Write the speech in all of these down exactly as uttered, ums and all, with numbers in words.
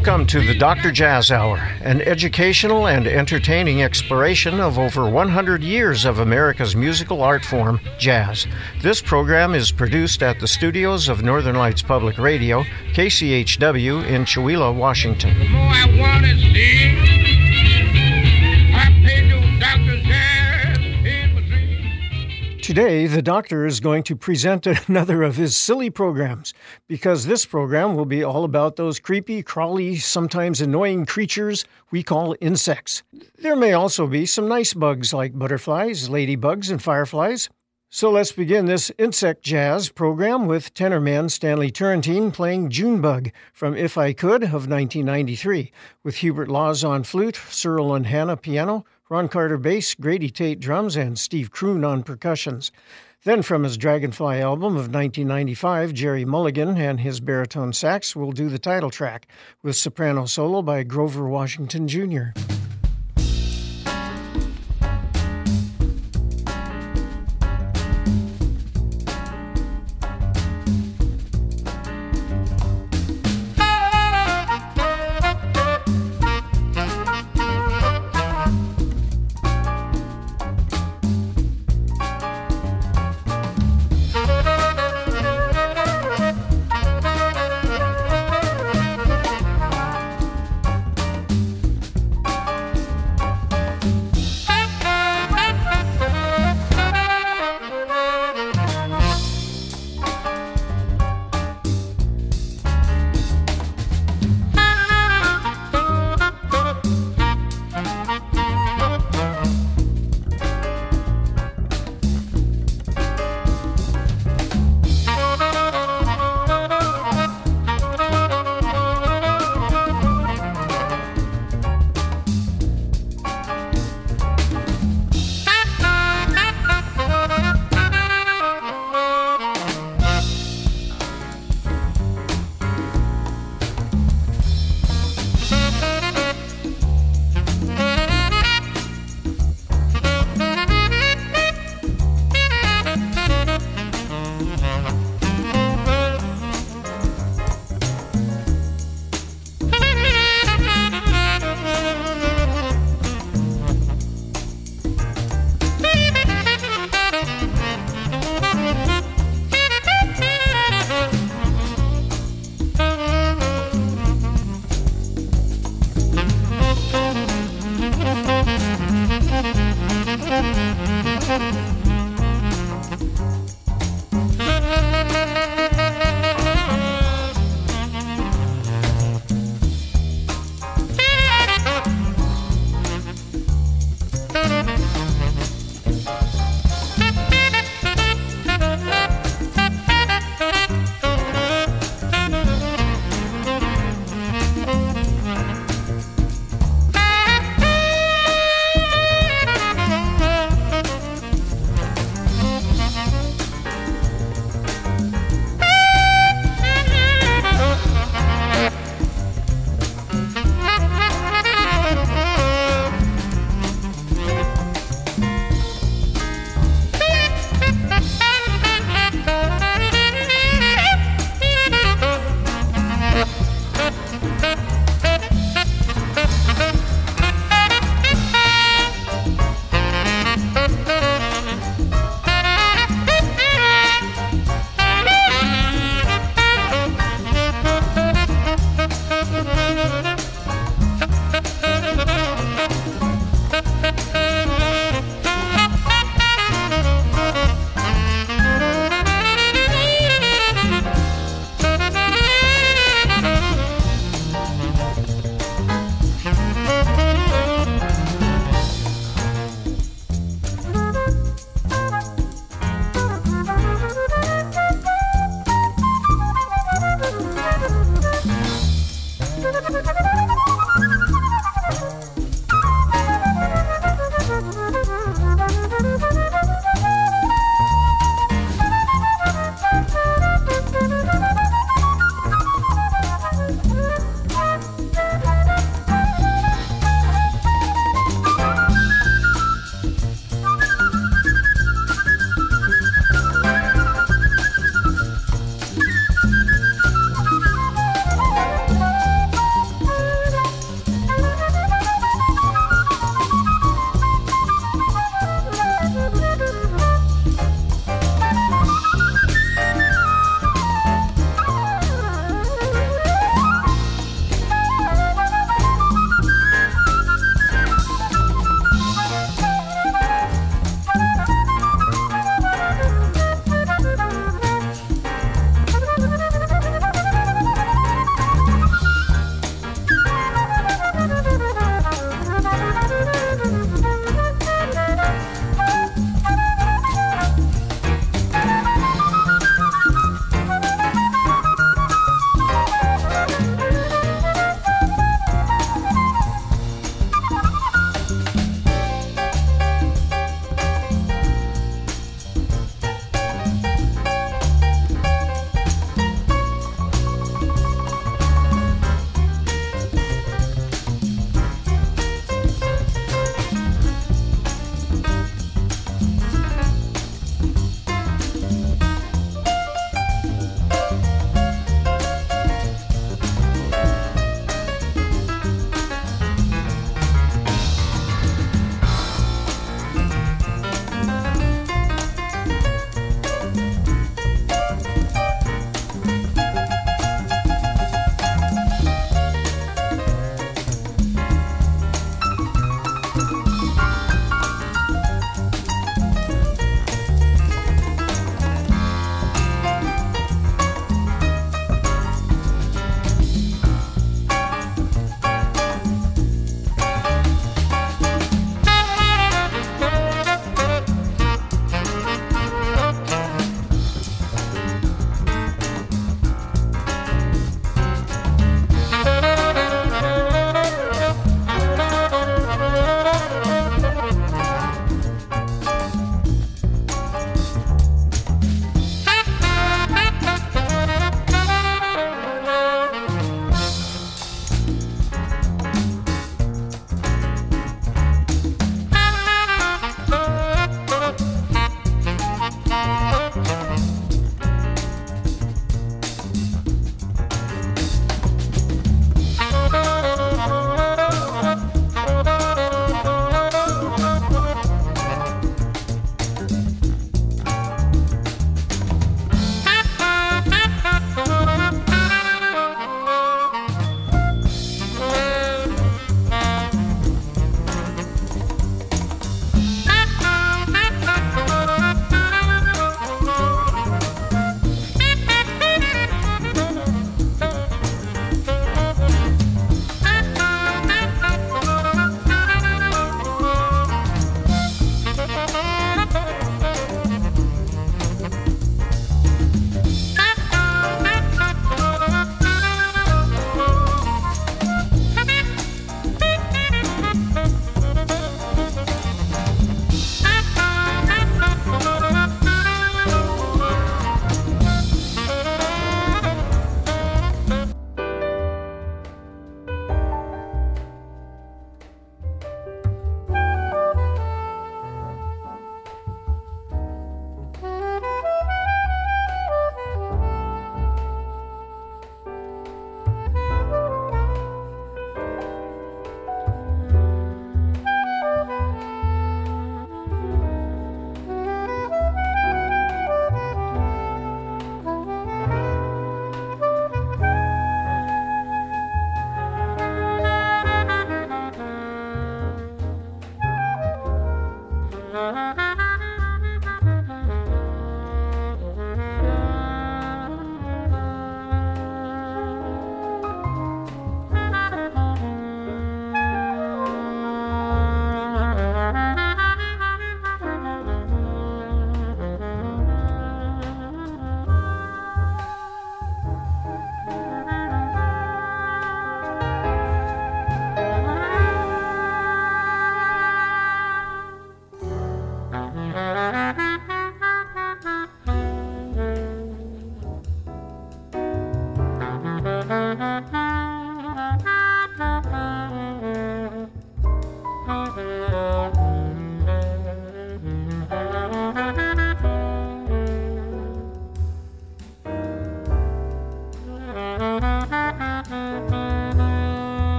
Welcome to the Doctor Jazz Hour, an educational and entertaining exploration of over one hundred years of America's musical art form, jazz. This program is produced at the studios of Northern Lights Public Radio, K C H W in Chewelah, Washington. The more I want to see, I pay no Doctor Jazz in my dreams. Today, the Doctor is going to present another of his silly programs, because this program will be all about those creepy, crawly, sometimes annoying creatures we call insects. There may also be some nice bugs like butterflies, ladybugs, and fireflies. So let's begin this insect jazz program with tenor man Stanley Turrentine playing Junebug from If I Could of nineteen ninety-three, with Hubert Laws on flute, Cyril and Hannah piano, Ron Carter bass, Grady Tate drums, and Steve Kroon on percussions. Then from his Dragonfly album of nineteen ninety-five, Jerry Mulligan and his baritone sax will do the title track, with soprano solo by Grover Washington Junior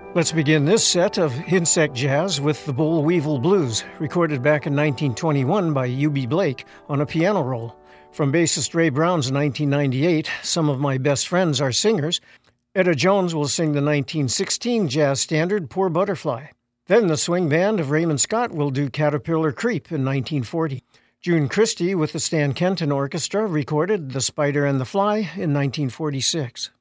Let's begin this set of insect jazz with the Boll Weevil Blues, recorded back in nineteen twenty-one by U B Blake on a piano roll. From bassist Ray Brown's nineteen ninety-eight, Some of My Best Friends Are Singers, Etta Jones will sing the nineteen sixteen jazz standard Poor Butterfly. Then the swing band of Raymond Scott will do Caterpillar Creep in nineteen forty. June Christy with the Stan Kenton Orchestra recorded The Spider and the Fly in nineteen forty-six.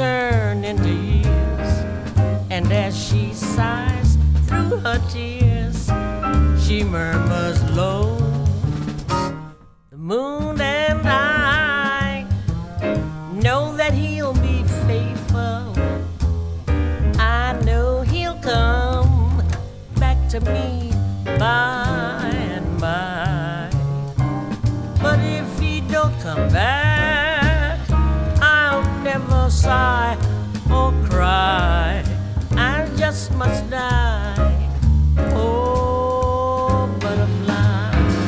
turn into years. And as she sighs through her tears, she murmurs low, the moon and I know that he'll be faithful. I know he'll come back to me by and by. But if he don't come back, I'll never sigh or cry. I just must die. Oh, butterfly.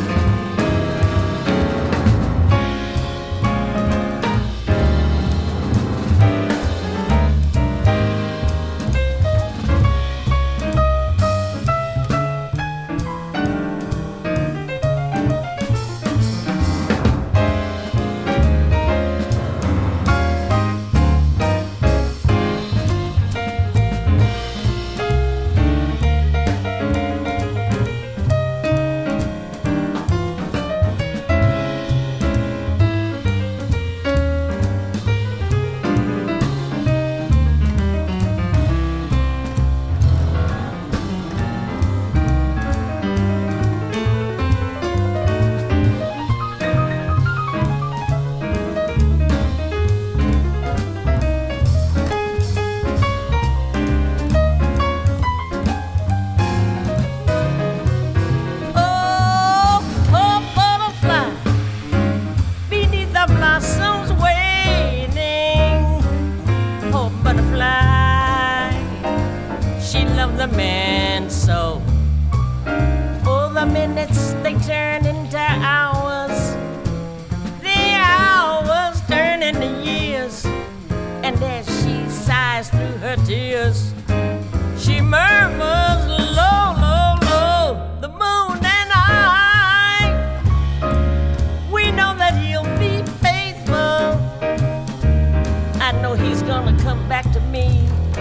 The man so, oh, the minutes they turn into hours, the hours turn into years. And as she sighs through her tears, she murmurs low, low, low, the moon and I, we know that he'll be faithful. I know he's gonna come back to me.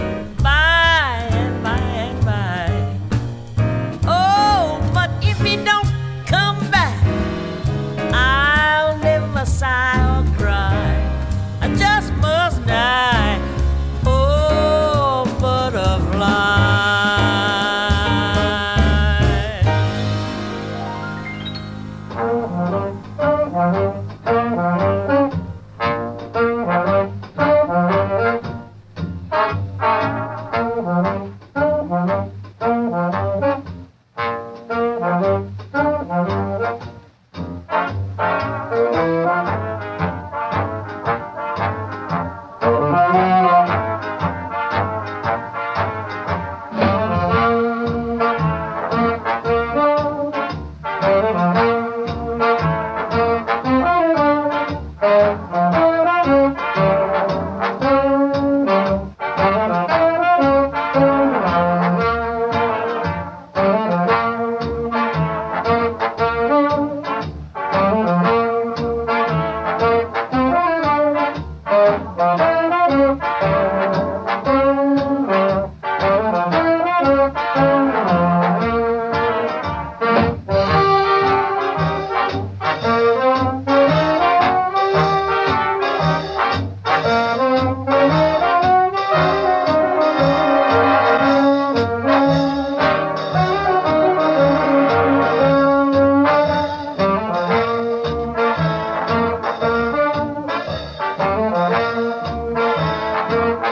Sigh or cry, I just must die. Oh, butterfly. Thank you.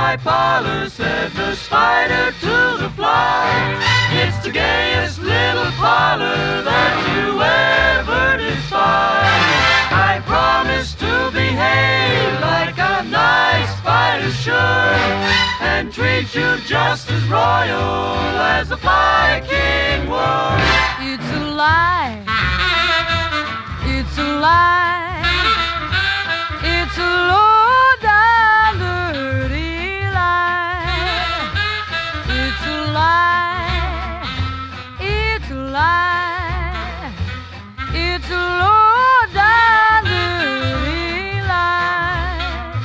my parlor, said the spider to the fly. It's the gayest little parlor that you ever did spy. I promise to behave like a nice spider should, and treat you just as royal as the Fly King would. It's a lie. It's a lie. It's a low down dirty lie. It's a lie. It's a lie. It's a low down dirty lie.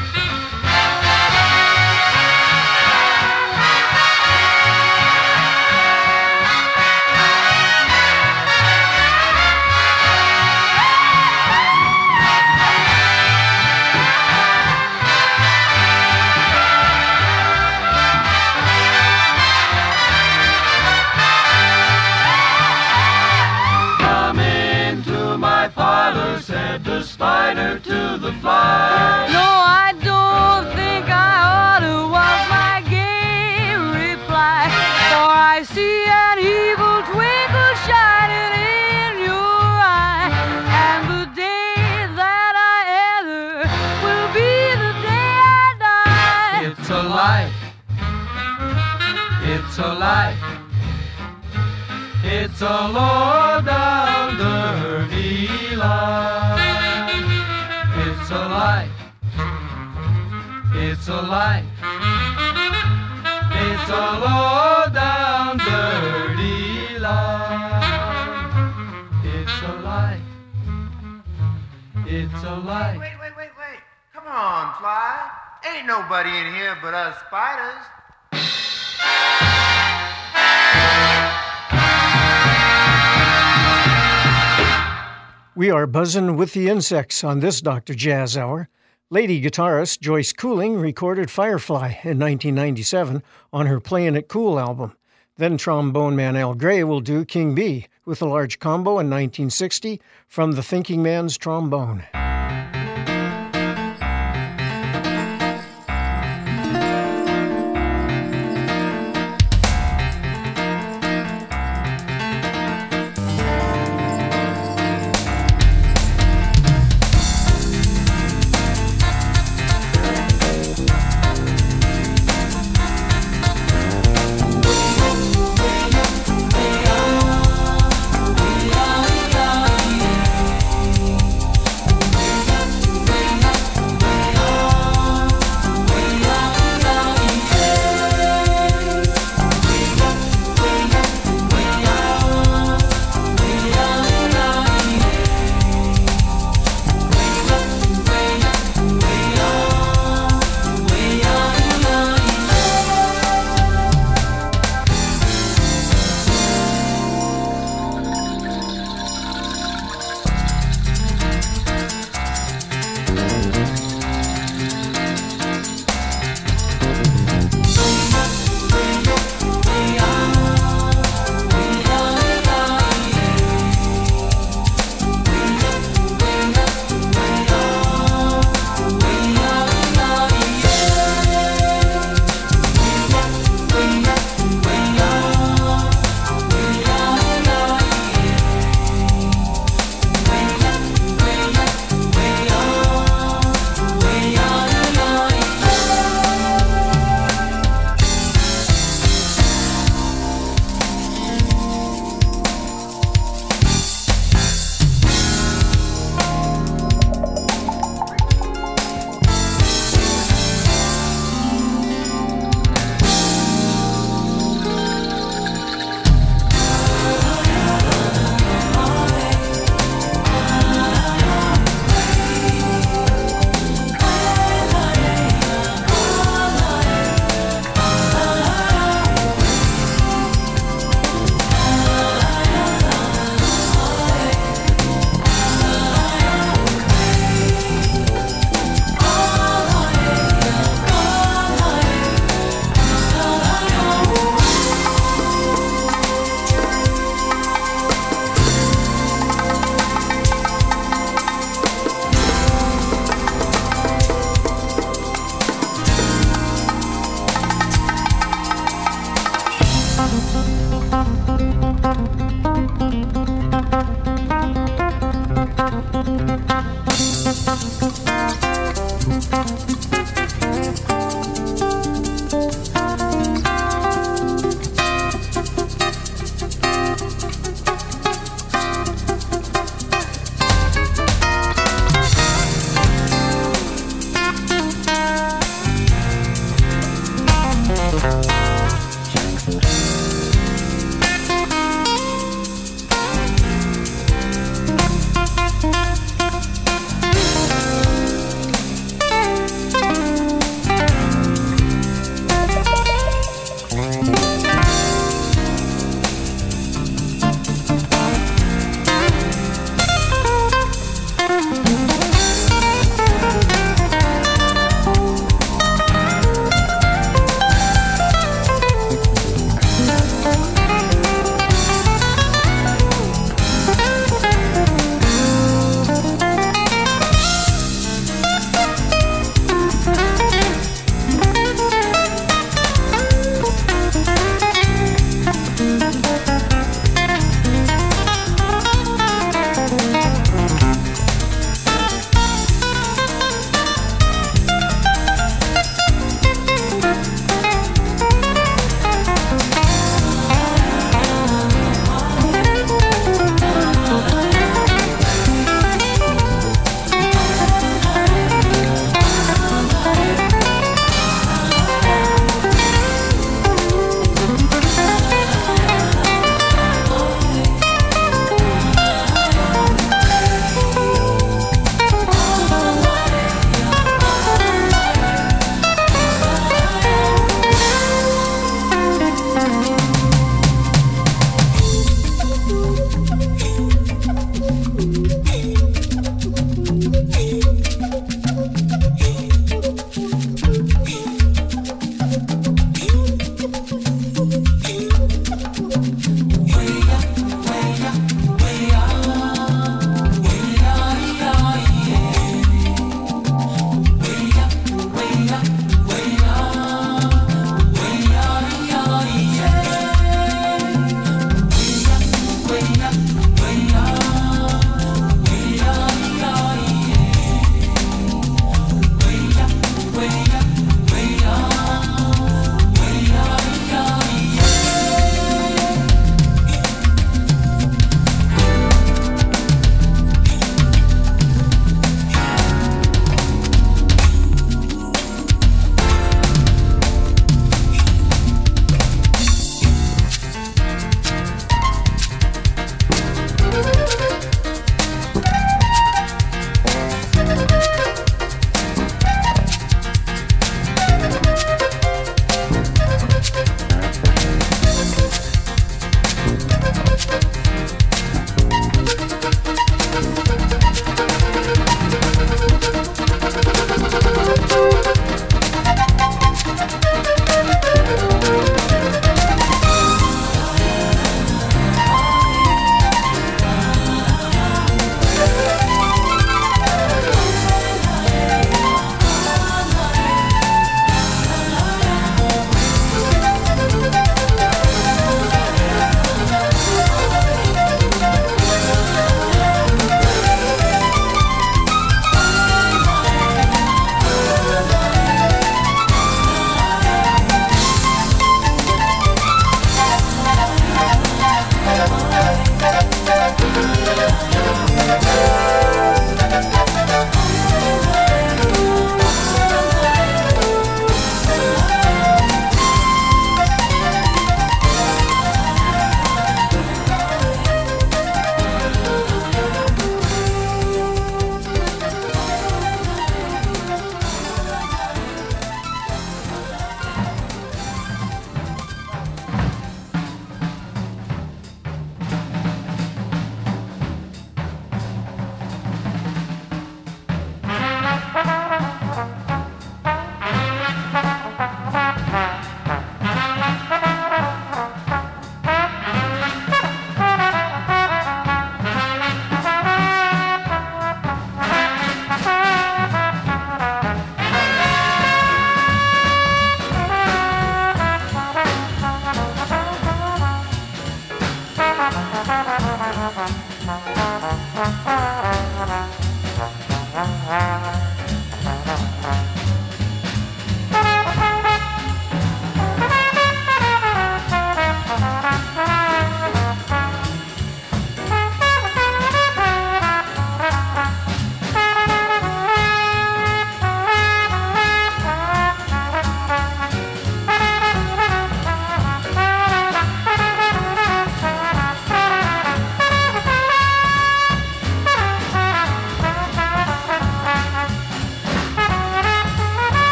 Come into my parlor, said the spider to the fly. No, I don't think I ought to, was my gay reply. For I see an evil twinkle shining in your eye, and the day that I enter will be the day I die. It's a lie. It's a lie. It's a low down dirty lie. It's a lie. It's a lie. It's a low down dirty lie. It's a lie. It's a lie. Wait, wait, wait, wait. Come on, Fly. Ain't nobody in here but us spiders. We are buzzing with the insects on this Doctor Jazz Hour. Lady guitarist Joyce Cooling recorded Firefly in nineteen ninety-seven on her Playin' It Cool album. Then trombone man Al Gray will do King Bee with a large combo in nineteen sixty from the Thinking Man's Trombone.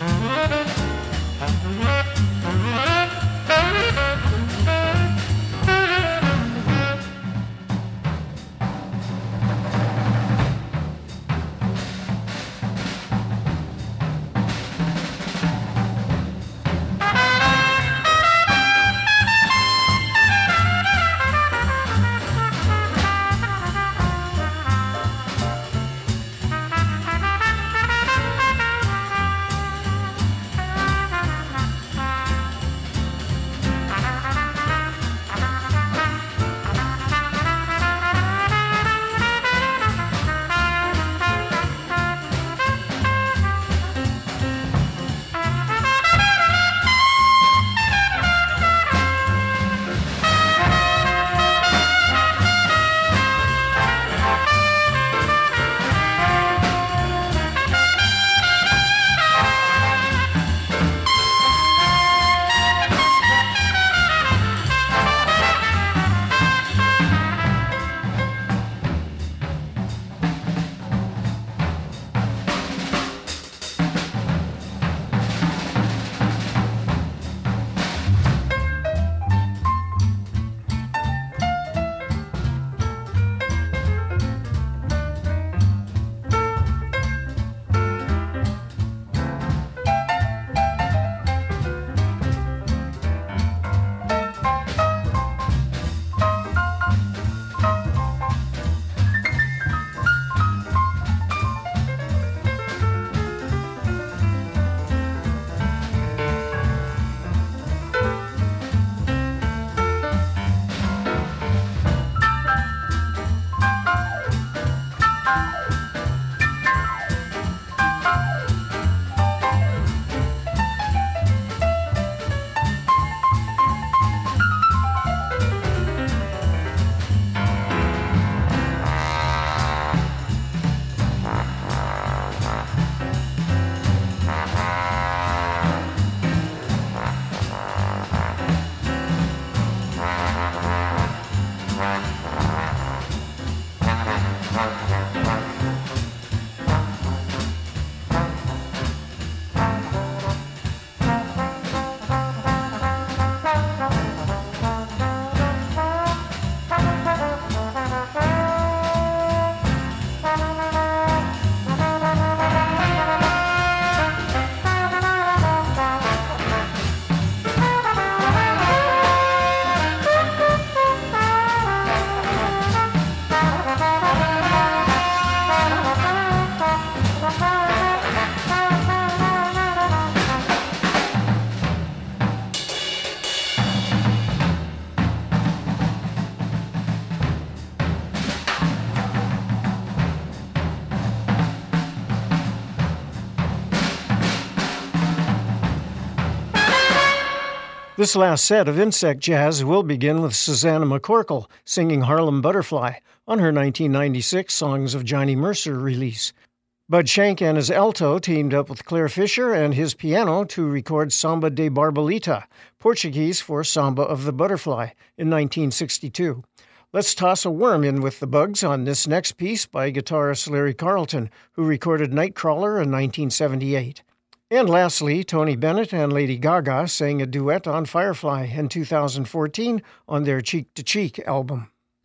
This last set of insect jazz will begin with Susanna McCorkle singing Harlem Butterfly on her nineteen ninety-six Songs of Johnny Mercer release. Bud Shank and his alto teamed up with Claire Fisher and his piano to record Samba de Barbolita, Portuguese for Samba of the Butterfly, in nineteen sixty-two. Let's toss a worm in with the Bugs on this next piece by guitarist Larry Carlton, who recorded Nightcrawler in nineteen seventy-eight. And lastly, Tony Bennett and Lady Gaga sang a duet on Firefly in two thousand fourteen on their Cheek to Cheek album.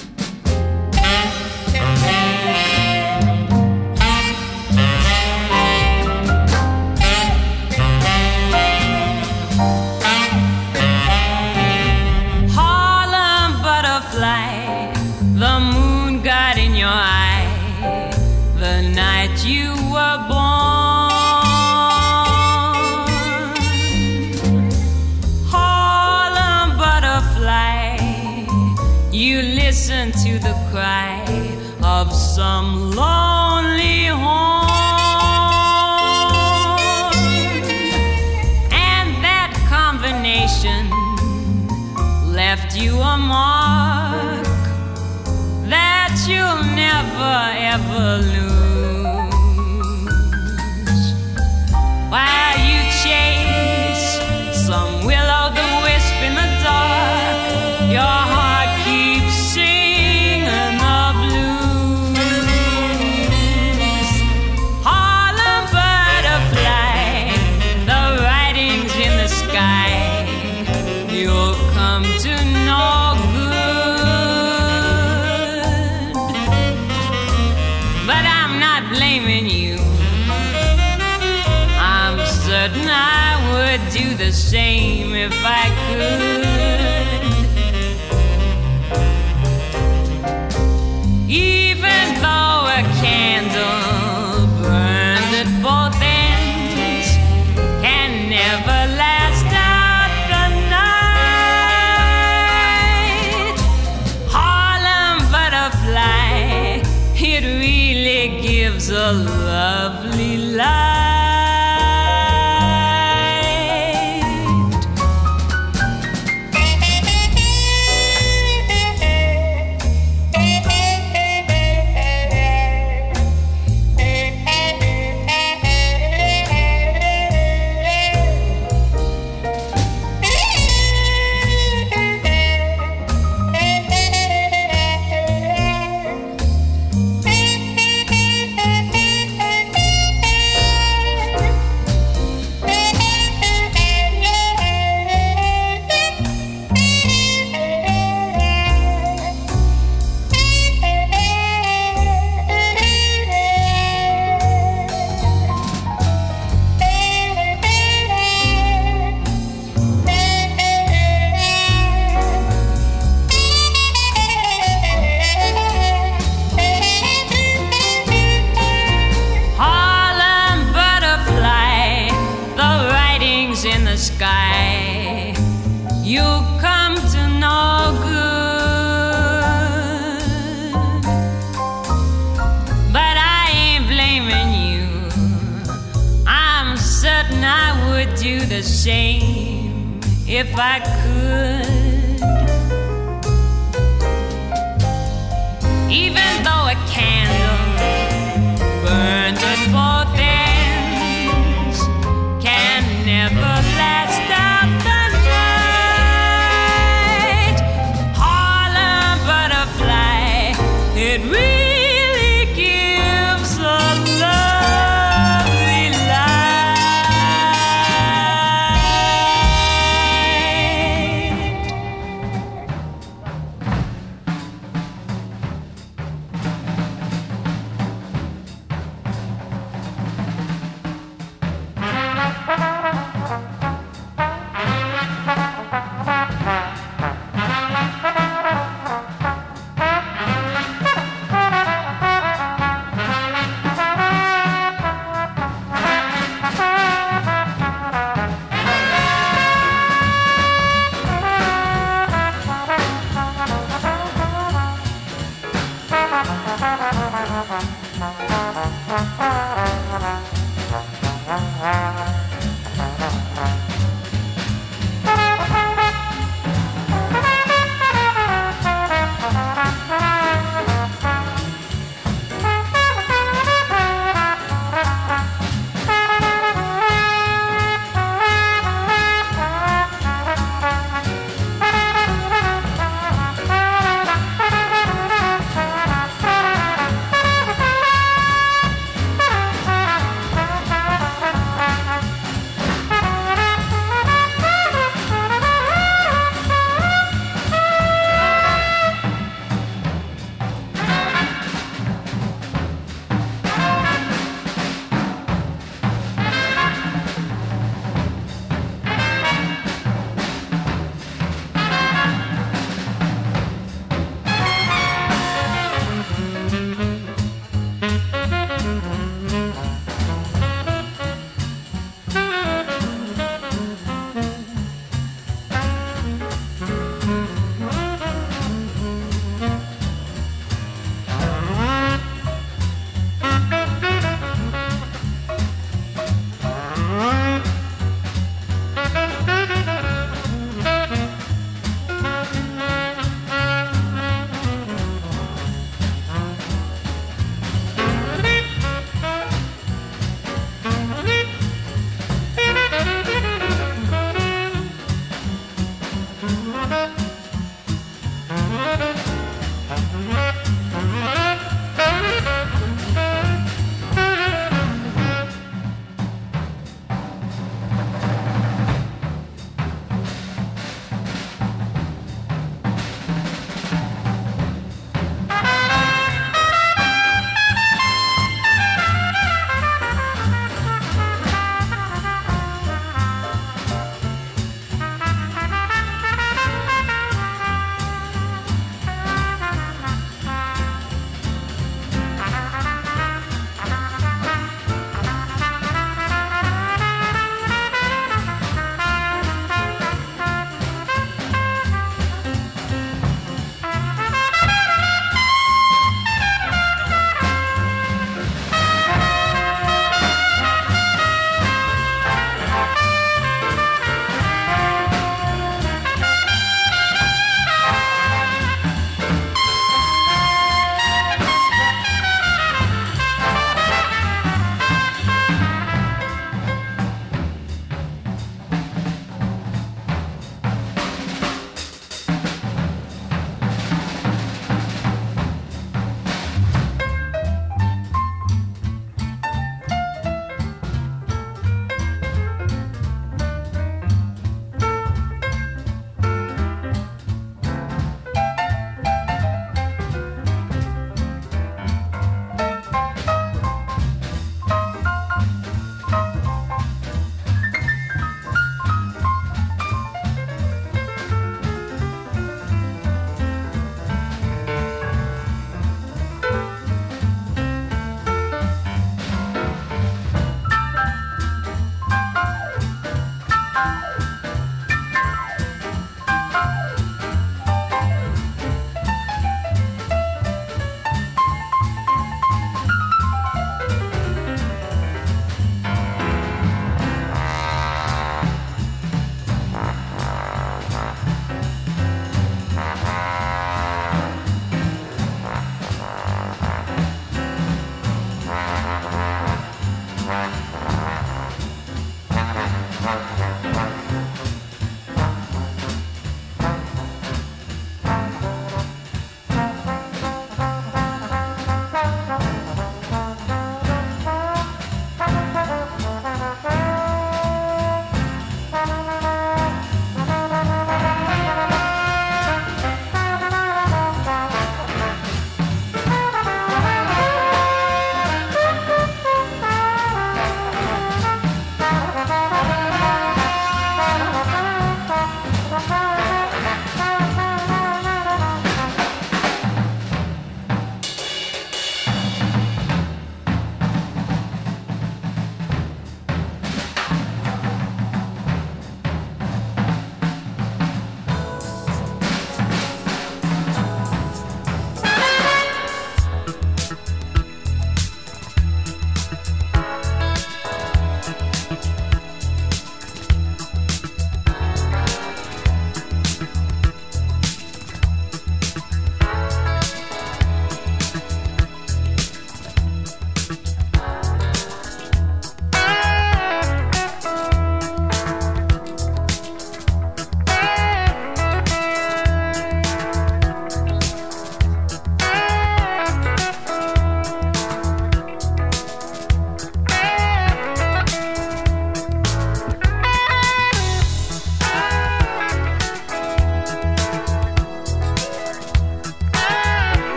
Harlem butterfly, the moon got in your eye the night you were born. You listen to the cry of some lonely horn, and that combination left you a mark that you'll never ever lose. While you chase some will-o'-the-wisp in the dark, your heart keeps singing the blues. Harlem butterfly, certain I would do the same if I could. Even though a candle burned at both ends can never last out the night. Harlem butterfly, it really gives a lovely light. Sky, you come to no good, but I ain't blaming you. I'm certain I would do the same if I could. Even though a candle burns at both ends can never last out the night. Harlem butterfly, it really gives a lovely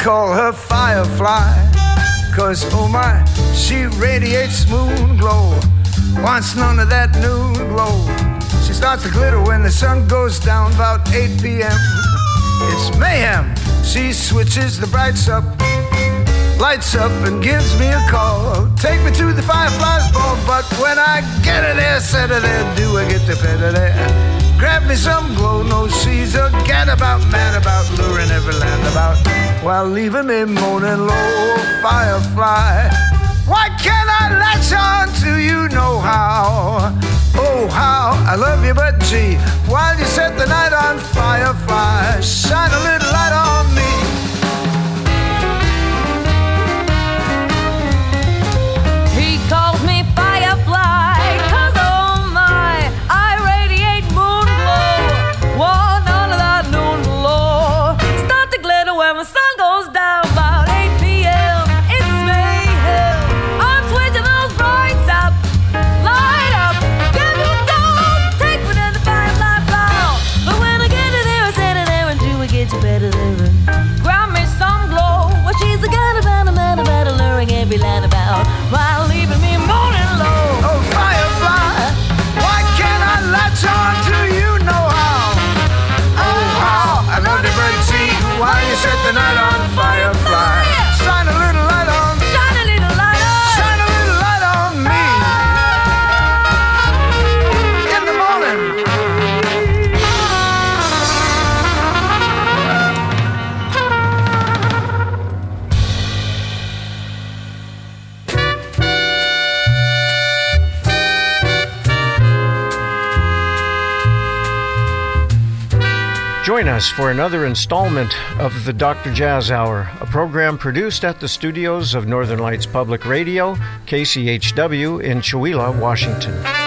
call her Firefly, 'cause oh my, she radiates moon glow. Wants none of that noon glow. She starts to glitter when the sun goes down about eight p.m. It's mayhem. She switches the brights up, lights up and gives me a call. Take me to the Firefly's ball, but when I get her there, set her there, do I get to pet her there? Grab me some glow, no, she's a gadabout, mad about, luring every land about, while leaving me moaning low. Firefly, why can't I latch on to you, know how? Oh, how I love you, but gee, while you set the night on fire, fire, shine a little light on me. He calls me Firefly, 'cause oh my, I radiate moon glow. Want none of that noon glow. Start to glitter when the sun goes down about eight p.m. It's mayhem. I'm switching those brights up, light up, give me down, take me to the Firefly ball. But when I get to there, I sit in there and do I get you better there and grab me some glow. Well, she's a god about a man about alluring every land about, while leaving me moaning low. Oh, Firefly, why can't I latch on to you, know how? Oh, how I love the bird sea, while you set the night on Firefly. Shine a little light on, Shine a little light on, shine a little light on me. In the morning. Join us for another installment of the Doctor Jazz Hour, a program produced at the studios of Northern Lights Public Radio, K C H W in Chewelah, Washington.